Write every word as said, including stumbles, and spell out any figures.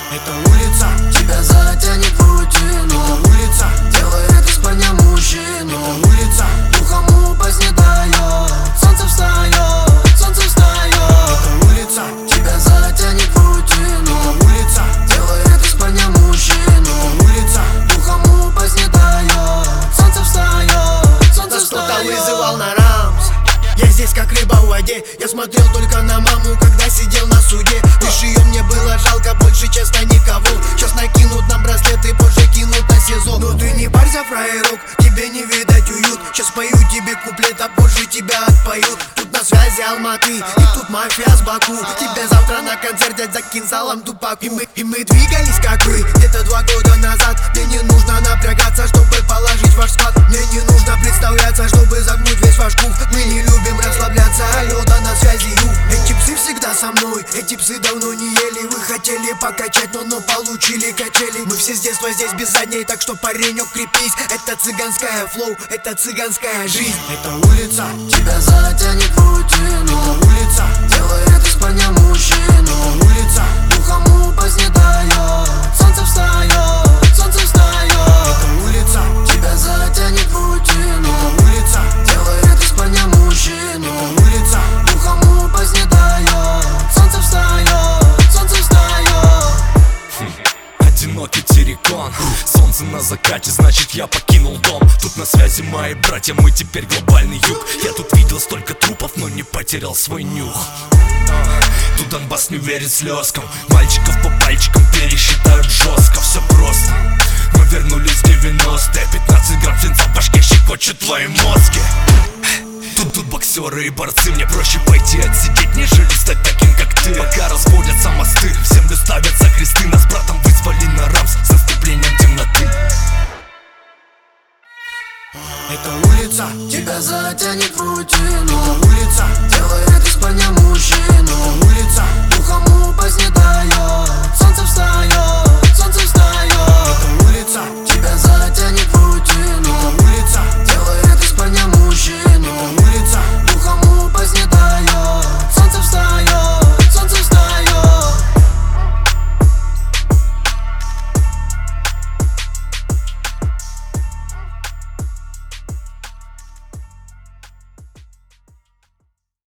Это улица тебя затянет в рутину. Это улица делает из парня мужчину. Это улица духом упасть не дает. Солнце встает, солнце встает. Это улица тебя затянет в рутину. Это улица делает из парня мужчину. Это улица духом упасть не дает. Солнце встает, солнце встает. Кто-то вызывал на рамс. Я здесь как рыба в воде. Я смотрел только на маму, когда сидел на суде. Лишь ее мне было жалко, больше честно никого. Сейчас накинут на браслеты, позже кинут на СИЗО. Но ты не парься, фраерок, тебе не видать уют. Сейчас пою тебе куплет, а позже тебя отпоют. Тут на связи Алматы, и тут мафия с Баку. Тебя завтра на концерт дядь закинь залом тупак. И мы, и мы двигались как вы, где-то два года назад. Мне не нужно напрягаться, чтобы положить ваш склад. Мне не нужно представляться, чтобы загнуть весь ваш кух. Мы не любим расслабляться, алло, да на связи ю. Эти псы всегда со мной, эти псы давно не ели. Вы хотели покачать, но, но получили качели. Мы все с детства здесь без задней, так что паренек крепись. Это цыганская флоу, это цыганская жизнь. Это улица тебя затянет в рутину. Это улица делает из парня мужчину. Это улица духом упасть не дает. Солнце встает, солнце встает. Это улица тебя затянет в рутину. Это улица делает из парня мужчину. Это улица духом упасть не дает. Солнце встает, солнце встает. Одинокий террикон, солнце на закате, значит я покинул дом. Тут на связи мои братья, мы теперь глобальный юг. Я тут видел столько трупов, но не потерял свой нюх. Тут Донбасс не верит слезкам, мальчиков по пальчикам пересчитают жестко. Все просто, мы вернулись в девяностые. Пятнадцать грамм свинца в башке щекочет твои мозги. Тут, тут боксеры и борцы, мне проще пойти отсидеть, нежели стать таким, как ты. Пока разводятся мосты, в землю ставятся кресты. Нас с братом вызвали на рамс с наступлением темноты. Это улица тебя затянет в рутину. Это улица делает из парня мужчину. Это улица духом упасть не дает.